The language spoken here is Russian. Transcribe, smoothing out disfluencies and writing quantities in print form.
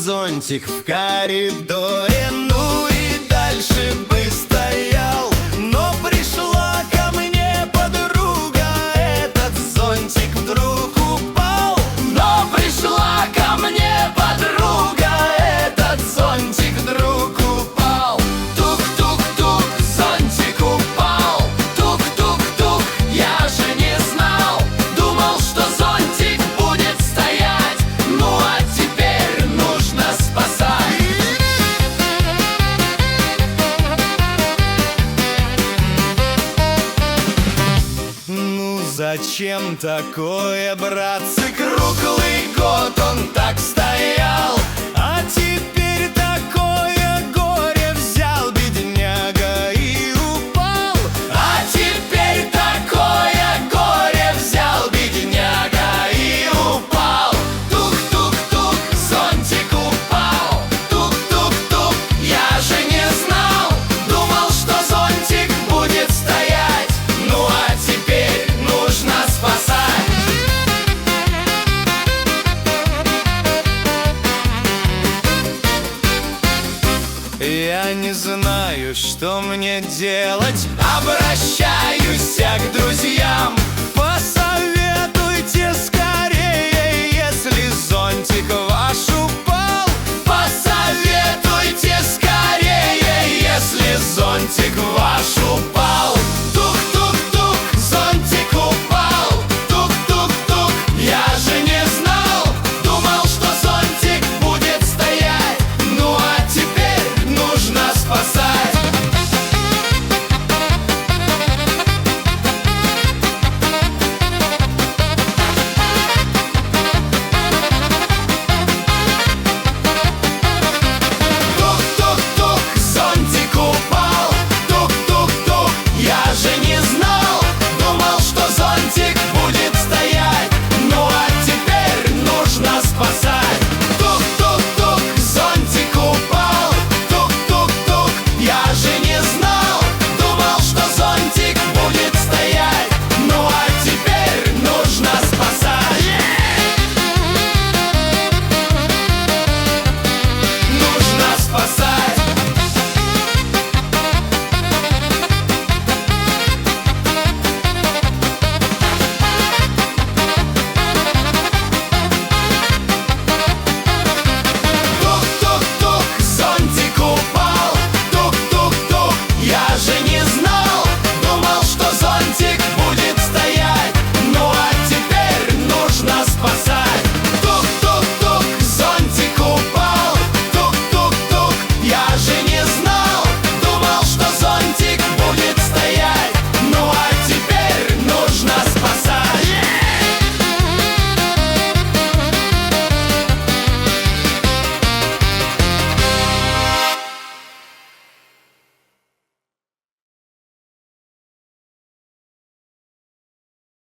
зонтик в коридоре. Ну и дальше бы стоял, но пришла ко мне подруга. Этот зонтик вдруг упал. Но пришла ко мне подруга. Этот зонтик вдруг упал. Тук-тук-тук, зонтик упал. Тук-тук-тук, я же не знал. Думал, что зонтик будет стоять. Ну а теперь нужно спасать. Ну зачем такое, братцы? Круглый год он так стоял, а теперь такое горе взял бедняга и упал. А теперь такое горе взял бедняга и упал. Тук-тук-тук, зонтик упал. Тук-тук-тук, я же не знал. Думал, что зонтик будет стоять. Ну а теперь нужно спасать. Я не знаю, что мне делать. Обращаюсь к друзьям.